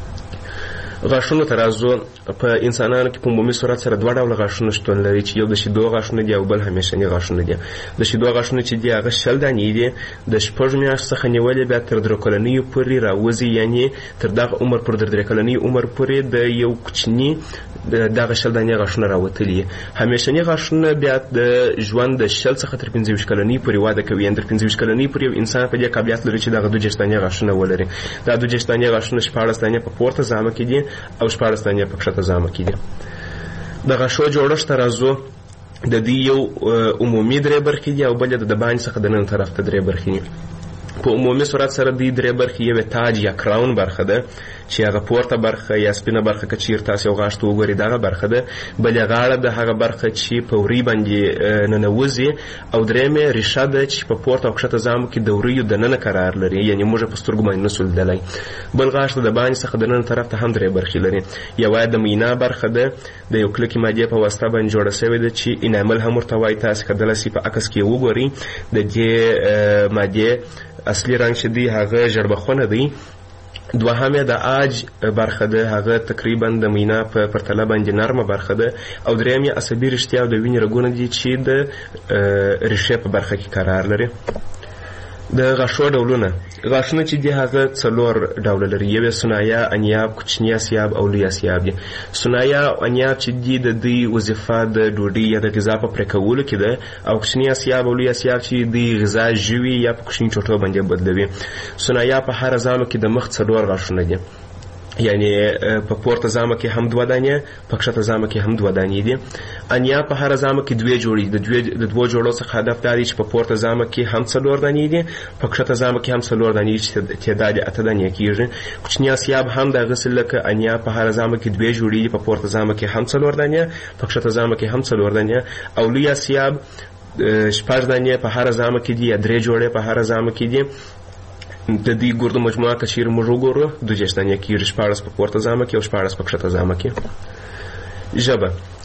غاښونو ته راځو. په انسانانو کې په عمومي صورت سره دوه ډوله غاښونه شتون لري چې یو د شیدو غاښونه دي او بل همیشني غاښونه دي. د شیدو غاښونه چې دي هغه شل دانې دي، د شپږ میاشتو څخه نیولې بیا تر درې کلنیو پورې راوځي، یعنې تر دغه عمر پر تر درې کلنۍ عمر پورې د یو کوچني دغه شل دانې غاښونه راوتلي. همیشني غاښونه بیا د ژوند د شل څخه تر پنځه ویشت کلنۍ پورې وده کوي، یعنې تر پنځه ویشت کلنۍ پورې یو انسان په دې قابلیت لري چې دغه دوه دېرش دانې غاښونه ولري. دا دوه دېرش دانې غاښونه شپاړس دانې په پورته زامه کې دي او شپاړس دانې په کښته زامه کې دي. د غاښو جوړښت ته راځو. د دې یو عمومي درې برخې دي او بل د باندې څخه د نن طرف ته درې برخې دي. په عمومي صورت سره دې درې برخې یو تاج یا کراون برخه ده چې هغه پورته برخه یا سپینه برخه که چیرته تاسو یو غاښ ته وګورئ دغه برخه ده، بلې غاړه د هغه برخه چې په وري باندې ننوځي، او درېیمې ریښه ده چې په پورته او کښته زامو کې د وریو دننه قرار لري، یعنې موږ په سترګو باندې نسو لیدلی. بل غاښ د باندې څخه د نن طرف ته هم درې برخې لري. یوه د مینا برخه ده، د یو کلکې مادې په واسطه باندې جوړه شوې ده چې انامل هم ورته وایي. تاسو کیدلی شي په عکس کې وګورئ د دې مادې اصلي رنګ چې دی هغه ژړبخونه دی. دوهمه د آج برخه ده، هغه تقریبا د مینا په پرتله باندې نرمه برخه ده. او درېیمه عصبي رشتیا او د وینې رګونه دي چې د ریښې په برخه کې قرار لري. د غاښو ډولونه. غاښونه چې دي هغه څلور ډوله لري. یو یې سنایا، انیاب، کوچني اسیاب او لوی اسیاب دي. سنایا او انیاب چې دي د دوی وظیفه د ډوډۍ یا د غذا په پرې کولو کې ده، او کوچني اسیاب او لوی اسیاب چې د غذا ژوي یا په کوچني ټوټو باندې بدلوي. سنایا په هر زامو کې د مخ څلور غاښونه دي، یعنی په پورته زامه کې هم دوه دانې، په کښته زامه کې هم دوه دانې دي. انیا په هر زامه کې دوه جوړې د دوه د دوه جوړو څخه هدف دا دی چې په پورته زامه کې هم څلور دانې دي، په کښته زامه کې هم څلور دانې چې تعداد اته دانې کیږي. کوچني اسیاب هم د غسل لکه انیا په هر زامه کې دوه جوړې، په پورته زامه کې هم څلور دانې، په کښته زامه کې هم څلور دانې. او لوی اسیاب شپږ دانې په هر زامه کې دي، یا درې جوړې په هر زامه کې دي. د دې ګردو مجموعه که چیرې موږ وګورو دوه دېرش دانې کېږي، شپاړس په پورته زامه کې او شپاړس په کښته زامه کې. ژبه.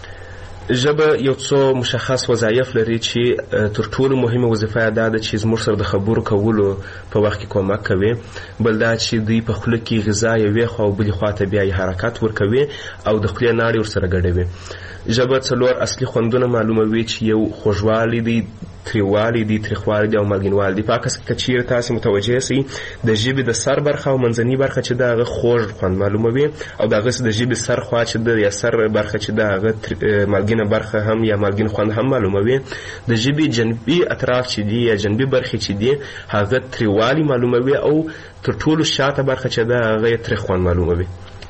ژبه یو څو مشخص وظایف لري چې تر ټولو مهمه وظیفه یې دا ده چې زموږ سره د خبرو کولو په وخت کې کومک کوي. بل دا چې دوی په خوله کې غذا یوې خوا او بلې خوا ته بیا یې حرکت ورکوي او د خولې ناړې ورسره ګډوي. ژبه څلور اصلي خوندونه معلوموي چې یو خوږوالی دی، تریوالی دی، تریخوالی دی او مالګینوالی دی. په عکس کې که چیرې تاسې متوجه سئ د ژبې د سر برخه او منځنۍ برخه چې ده هغه خوږ خوند معلوموي، او د هغسې د ژبې سر خوا چې ده یا سر برخه چې ده هغه مالګینه برخه هم یا مالګین خوند هم معلوموي. د ژبې جنبي اطراف چې دي یا جنبي برخې چې دي هغه تریوالی معلوموي، او تر ټولو شاته برخه چې ده هغه یې تریخ خوند معلوموي.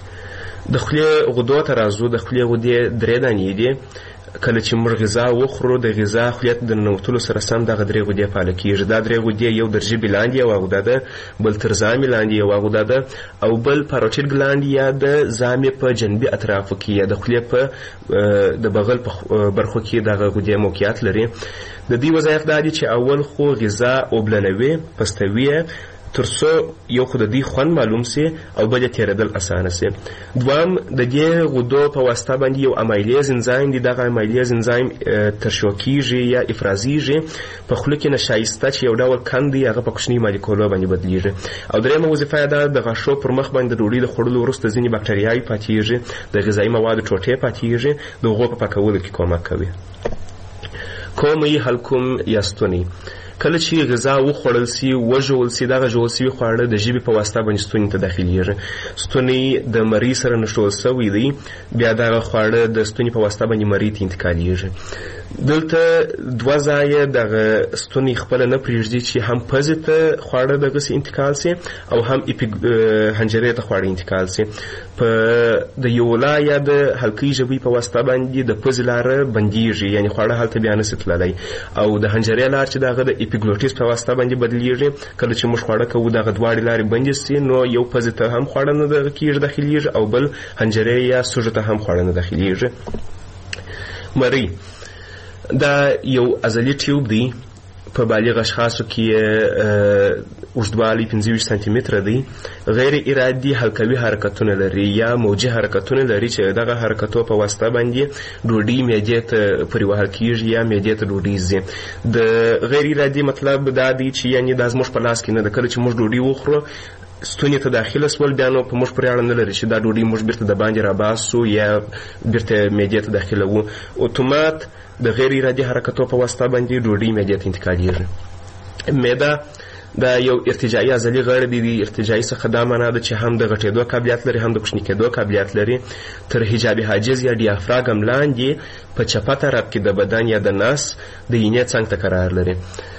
د خولې غدو ته راځو. د خولې غدې درې دانې دي. کله چې موږ غذا وخورو د غذا خولې ته د ننوتلو سره سم دغه درې غدې فعاله کېږي. دا درې غدې یو تر ژبې لاندې یوه غده ده، بل تر زامې لاندې یوه غده ده، او بل پاروټیډ ګلاند یا د زامې په جنبي اطرافو کې یا د خولې په د بغل په برخو کې دغه غدې موقعیت لري. د دې وظایف دا دي چې اول خو غذا اوبلنوي، پستوي، تر څو یو خو د دې خوند معلوم سي او بل یې تېرېدل اسانه سي. دوام د دې غدو په واسطه باندې یو امایلیز انزایم دی. دغه امایلیز انزایم ترشح کېږي یا افرازیږي په خوله کې نشایسته چې یو ډول کند دی هغه په کوچني مالیکولو باندې بدلیږي. او درېیمه وظیفه یې دا د غاښو پر مخ باندې د ډوډۍ د خوړلو وروسته ځینې بکټریاوې پاتېږي، د غذایي موادو ټوټې پاتېږي، د هغو په پاکولو کې کومک کوي. کومې حلقوم یا ستونی. کله چې غذا وخوړل سي وژول سي دغه ژول سوي خواړه د ژبې په واسطه باندې ستوني ته داخلیږي. ستونی د مرۍ سره نښلول سوی دی، بیا دغه خواړه د ستوني په واسطه باندې مرۍ ته انتقالیږي. دلته دوه ځایه دغه ستونی خپله نه پرېږدي چې هم پزې ته خواړه دغسې انتقال سي او هم حنجرې ته خواړه انتقال سي. په د یولا یا د حلقې ژبې په واسطه باندې د پزې لاره بندیږي، یعنی خواړه هلته بیا نسي تللی، او د حنجرې لار چې دغه د اپیګلوټیس په واسطه باندې بدلیږي. کله چې موږ خواړه کوو دغه دواړې لارې بندې سي نو یو پزې ته هم خواړه نه دغه کېږي داخلیږي او بل حنجرې یا سوژه ته هم خواړه نه داخلیږي. مرۍ دا یو عضلي ټیوب دی. په بالغ اشخاصو کې اوږدوالی پنځه ویشت سانتي متره دی. غیر ارادي حلقوي حرکتونه لري یا موجي حرکتونه لري چې دغه حرکتو په واسطه باندې ډوډۍ معدې ته پورې وهل کیږي یا معدې ته ډوډۍ ځي. د غیر ارادي مطلب دا دی چې یعنی دا زموږ په لاس کې نه ده. کله چې موږ ډوډۍ وخورو ستوني ته داخله سول بیا نو په موږ پورې اړه نه لري چې دا ډوډۍ موږ بیرته د باندې راباسو یا بیرته معدې ته داخله وو. اتومات د غیر ارادي حرکتو په واسطه باندې ډوډۍ معدې ته انتقالېږي. معده دا یو ارتجاعي عضلي غړی دی. د ارتجاعي څخه دا معنا ده چې هم د غټېدو قابلیت لري هم د کوچني کېدو قابلیت لري. تر حجاب حاجز یا ډیافراګم لاندې په چپه طرف کې د بدن یا د نس د اینې څنګ ته قرار لري.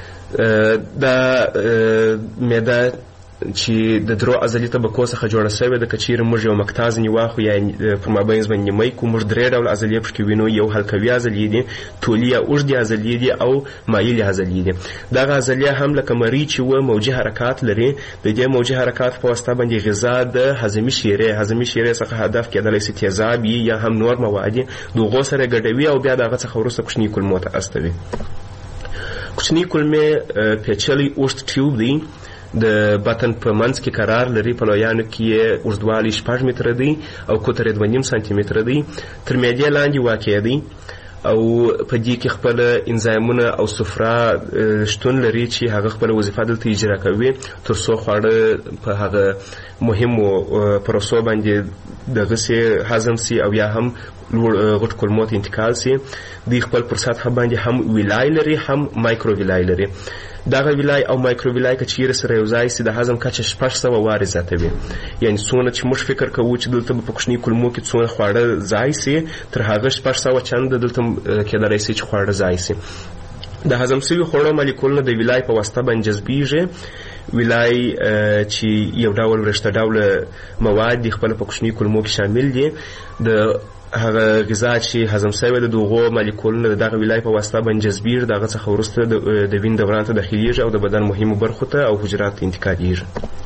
دا معده چې د درو عضلي طبقو څخه جوړه شوې ده. که چیرې موږ یو مقطع ځینې واخلو یا په مابینځ باندې نیمۍ کړو موږ درې ډوله عضلې پکې وینو. یو حلقوي عضلې دي، طولي یا اوږدې عضلې دي او مایلې عضلې دي. دغه عضلې هم لکه مرۍ چې وه موجي حرکات لري. د دې موجي حرکات په واسطه باندې غذا د هضمي شیرې هضمي شیرې څخه هدف کېدلی شي تیزاب یا هم نور مواد د هغو سره ګډوي او بیا د هغه څخه وروسته کوچني کولمو ته استوي. کوچني کولمې پیچلی اوږد ټیوب دی. د بطن په منځ کې قرار لري. په لویانو کې یې اوږدوالی شپږ متره دی او قطر یې دوه نیم سانتي متره دی. تر معدې لاندې واقع دی او په دې کې خپل انزایمونه او صفرا شتون لري چې هغه خپل وظیفه دلته اجرا کوي تر څو خواړه په هغه مهمو پروسو باندې دغسې هضم سي او یا هم غټ کولمو ته انتقال سي. دوی خپل پر سطحه باندې هم ویلای لري هم مایکرو ویلای لري. دغه ویلای او مایکرو ویلای که چیرې سره یو ځای سي د هضم کچه شپږ سوه وارې زیاتوي. یعنې څونه چې موږ فکر کوو چې دلته به په کوچني کولمو کې څونه خواړه ځای سي تر هغه شپږ سوه چنده دلته کېدلی سي چې خواړه ځای سي. د هضم سوي خوړو مالیکولونه د ویلای په واسطه باندې جذبیږي. ویلای چې یو ډول ورشته ډوله مواد دي خپل په کوچني کولمو کې شامل دي. د هغه غذا چې هضم شوی د دغو مالیکولونو د دغه ویلای په واسطه باندې جذبیږي. د هغه څخه وروسته د وین دوران ته داخلیږي او د بدن مهمو برخو ته او حجراتو ته انتقالېږي.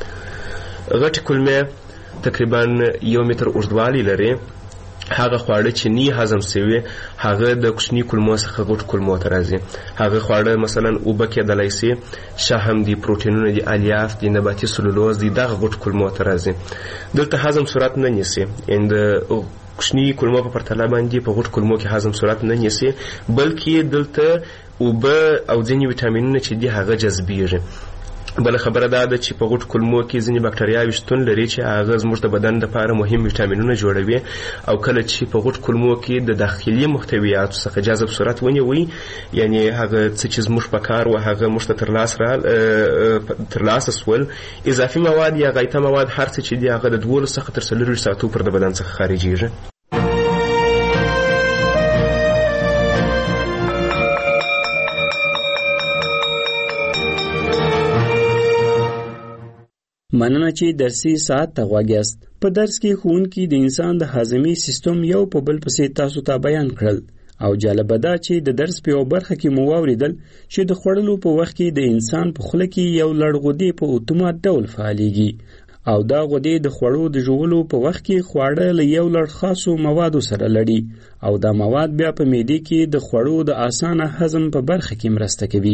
غټې کولمې تقریبا یو متر اوږدوالی لري. هغه خواړه چې نی هضم شوي هغه د کوچني کولمو څخه غټ کولمو ته راځي. هغه خواړه مثلا اوبه کېدلی سي، شحم دي، پروټینونه دي، الیاف دي، نباتي سلولوز دي، دغه غټ کولمو ته راځي. دلته هضم صورت نه نیسي. یعنې د کوچني کولمو په پرتله باندې په غټ کولمو کې هضم صورت نه نیسي بلکې دلته اوبه او ځینې ویټامینونه چې دي هغه جذبیږي. بله خبره دا ده چې په غټ کولمو کې ځینې بکټریاوې شتون لري چې هغه زموږ د بدن دپاره مهم ویټامینونه جوړوي او کله چې په غټ کولمو کې د داخلي محتویاتو څخه جذب صورت ونیوي یعنې هغه څه چې زموږ په کار و هغه موږ ته ترلاسه سول اضافي مواد یا غایطه مواد هر څه چې دي هغه د دولس څخه تر څلورویشت ساعتو پر د بدن څخه خارجیږي. مننه چې درسي ساعت ته غوږ یاست. په درس کې ښوونکي د انسان د هاضمي سیستم یو په بل پسې تاسو ته بیان کړل او جالبه ده چې د درس په یو برخه کې مو واوریدل چې د خوړلو په وخت کې د انسان په خوله کې یو لړ غدې په اتومات ډول فعالیږي او دا غدې د خوړو د ژوولو په وخت کې خواړه له یو لړ خاصو موادو سره لړي او دا مواد بیا په معدې کې د خوړو د اسانه هضم په برخه کې مرسته کوي.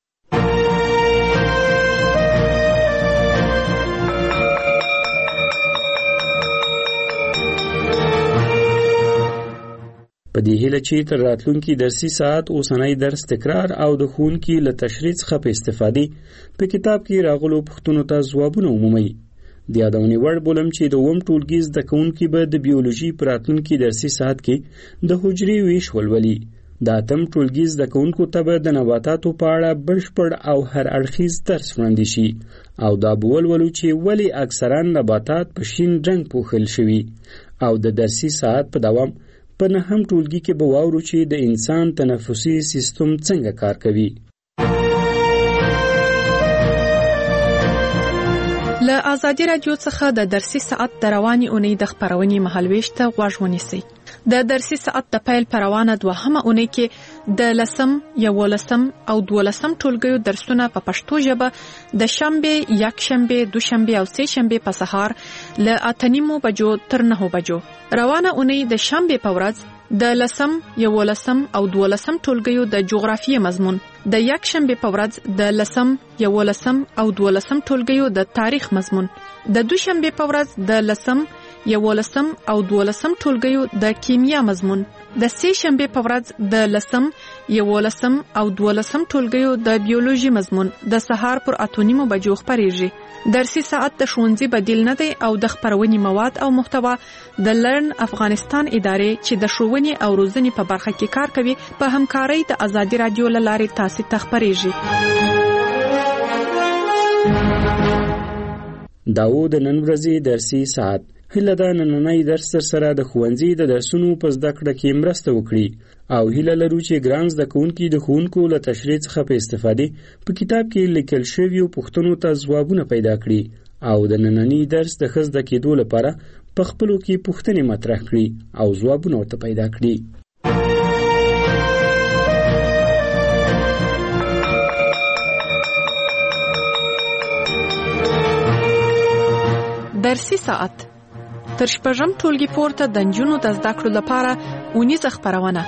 په دې هیله چې تر راتلونکي درسي ساعت اوسنی درس تکرار او د ښوونکي له تشریح څخه په استفادې په کتاب کې راغلو پوښتنو ته ځوابونه ومومئ. د یادونې وړ بولم چې د اووم ټولګي زده کوونکي به د بیولوژي په راتلونکي درسي ساعت کې د حجرې ویش ولولي. د اتم ټولګي زده کوونکو ته به د نباتاتو په اړه بشپړ او هر اړخیز درس وړاندې شي او دا به ولولو چې ولې اکثرا نباتات په شین رنګ پوښل شوي او د درسي ساعت په دوام په نهم ټولګي کې به واورو چې د انسان تنفسي سیستم څنګه کار کوي. له آزادي رادیو څخه د درسي ساعت د رواني اونۍ د خپرونې مهالویش ته غوږ ونیسئ. د درسي ساعت د پیل پر روانه دوهمه اونۍ کې د لسم، یولسم او دولسم ټولګیو درسونه په پښتو ژبه د شنبه، یکشنبه، دوشنبه او سه شنبه په سهار له اته نیمو بجو تر نهو بجو. روانه اونۍ د شنبه په ورځ د لسم، یولسم او دولسم ټولګیو د جغرافیې مضمون د یک شنبه په ورځ د لسم یولسم او دولسم ټولګیو د تاریخ مضمون، د دوشنبه په ورځ د لسم یولسم او دولسم ټولګیو د کیمیا مضمون، د سه شنبه په ورځ د لسم یولسم او دولسم ټولګیو د بیولوژي مضمون د سهار پر اته نیمو بجو خبرېږي. درسي ساعت د ښوونځي بدیل نه دی او د خبرونې مواد او محتوا د لرن افغانستان ادارې چې د ښوونې او روزنې په برخه کې کار کوي په همکارۍ د ازادي رادیو له لارې تاسو ته خبرېږي. داو د نن ورځې درسي ساعت هله دا نننۍ درس سره د ښوونځي د درسونو په زده کړه کې مرسته وکړي او هله لرو چې ګران زده کوونکي د ښوونکو له تشریح څخه په استفادې په کتاب کې لیکل شویو پوښتنو ته ځوابونه پیدا کړي او د نننۍ درس د ښه زده کېدو لپاره په خپلو کې پوښتنې مطرح کړي او ځوابونه ورته پیدا کړي. درسي ساعت تر شپږم ټولګي پورته د نجونو د زده کړو لپاره اونیزه خپرونه.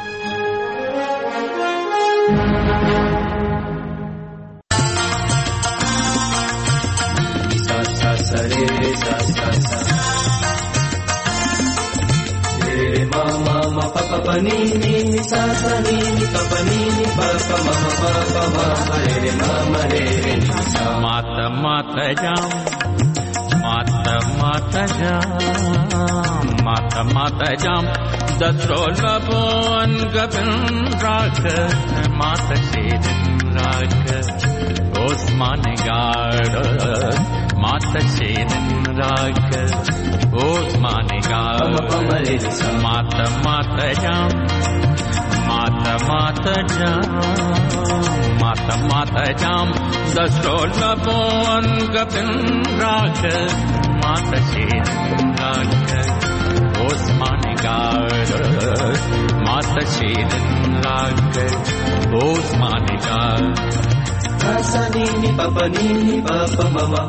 ماتا ماتا جام ماتا ماتا جام ماتا ماتا جام دسرو لبون گبن راک ماتا شیرن راک عثمان گارد ماتا شیرن راک عثمان گارد ماتا ماتا جام ماتا ماتا جام ماتا ماتا جام دسرو لبون گبن راک ماتا شیرن راک عثمان گارد ماتا شیرن راک عثمان گارد سا نی نی پاپا نی نی پاپا ماما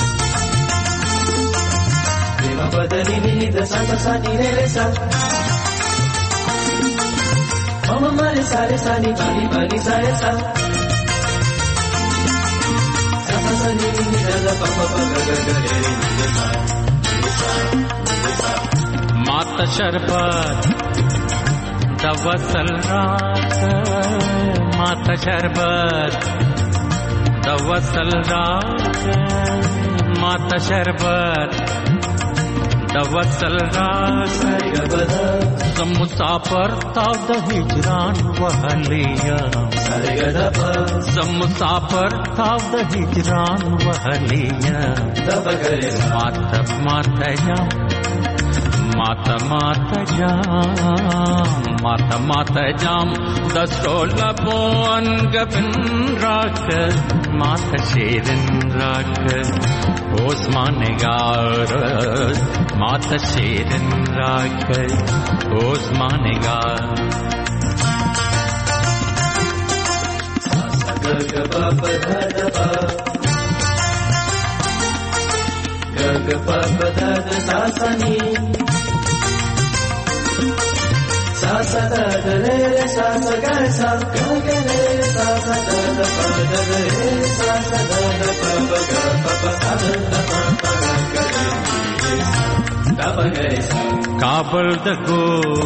ریما پدا نی نی دا سا سا سا نی رے رے سا ماما مارے سارے سا نی پانی پانی سارے سا سا سا سا نی نی دا دا پاپا پاپا گا گا رے رے نی سا ماتا شربت دا وصل رات ماتا شربت دا وصل رات ماتا شربت دا وصل رات زم مسافر تا دا ہجران وحلیا زم مسافر تا دا ہجران وحلیا ماتا ماتا جام ماتا ماتا جام ماتا ماتا جام دسرو لبون گبن راک ماتا شیرن راک عثمان گارد ماتا شیرن راک عثمان گارد گگ پاپا دادا گگ پاپا دادا ساسانی سا سا دا دا رے رے سا سا گا سا گا گا رے سا سا دا دا پا دا رے سا سا دا دا پا پا گا پا پا دا دا پا پا گا گا رے دا پا گا رے سا کابل دا گو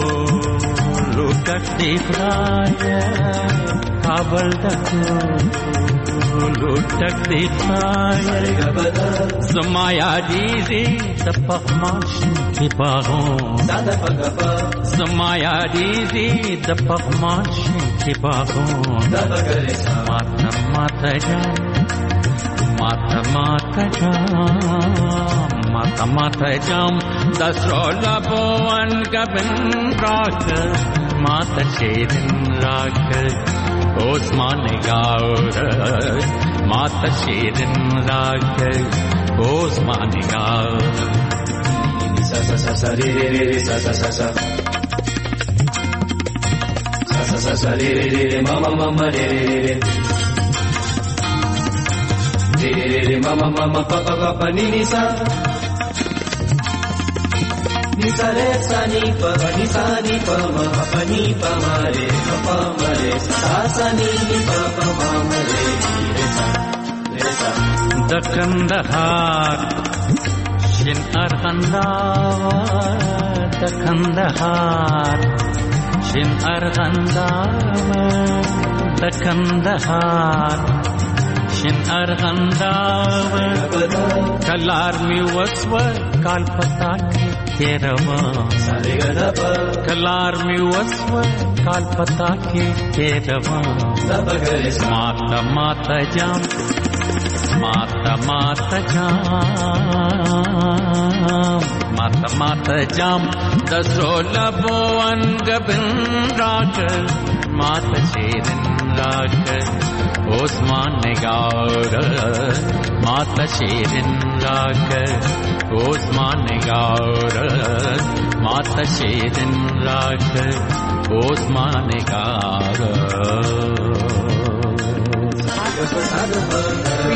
لوٹک دیکھ رایا کابل دا گو لوٹک دیکھ رایا زمایا دیزی دا پخماشن کی باغوں زمایا دیزی دا پخماشن کی باغوں ماتا ماتا جام ماتا ماتا جام ماتا ماتا جام دسرو لبون گبن راک ماتا شیرن راک عثمان گارد ماتا شیرن راک عثمان گارد سا سا سا سا ری ری ری سا سا سا سا سا سا سا سا ری ری ری ماما ماما ری ری ری ری ری ری ماما ماما پاپا پاپا نی نی سا ni sa re sa ni pa ni sa ni pa ma pa ni pa ma re pa ma re sa sa ni pa pa ma ma re re sa re sa د کندهار شین ارغنداوه د کندهار شین ارغنداوه د کندهار شین ارغنداوه کلار می وسوه کال پتا کې تیروا کلار می وسوه کال پتا کې تیروا ماتا ماتا جام ماتا ماتا جام ماتا ماتا جام دسو لبوان گبن راک ماتا شیرن راک عثمان نگار ماتا شیرن راک عثمان نگار ماتا شیرن راک عثمان نگار